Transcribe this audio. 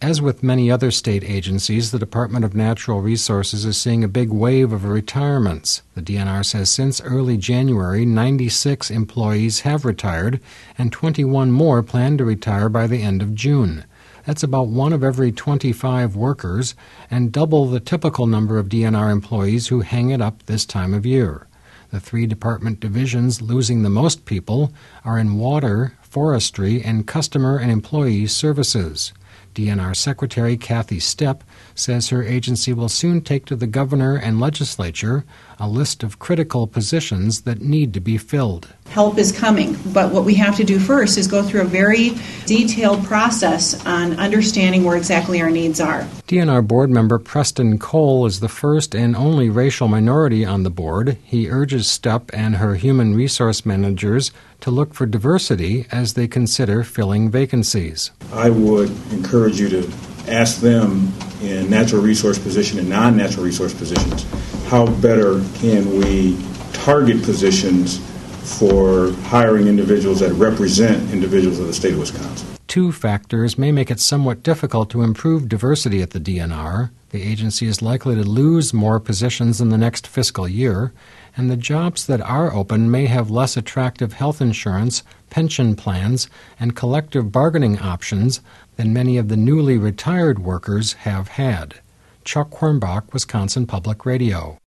As with many other state agencies, the Department of Natural Resources is seeing a big wave of retirements. The DNR says since early January, 96 employees have retired, and 21 more plan to retire by the end of June. That's about 1 of every 25 workers, and double the typical number of DNR employees who hang it up this time of year. The 3 department divisions losing the most people are in water, forestry, and customer and employee services. DNR Secretary Kathy Stepp says her agency will soon take to the governor and legislature a list of critical positions that need to be filled. Help is coming, but what we have to do first is go through a very detailed process on understanding where exactly our needs are. DNR board member Preston Cole is the first and only racial minority on the board. He urges Stepp and her human resource managers to look for diversity as they consider filling vacancies. I would encourage you to ask them in natural resource position and non-natural resource positions, how better can we target positions for hiring individuals that represent individuals of the state of Wisconsin. 2 factors may make it somewhat difficult to improve diversity at the DNR. The agency is likely to lose more positions in the next fiscal year, and the jobs that are open may have less attractive health insurance, pension plans, and collective bargaining options than many of the newly retired workers have had. Chuck Hornbach, Wisconsin Public Radio.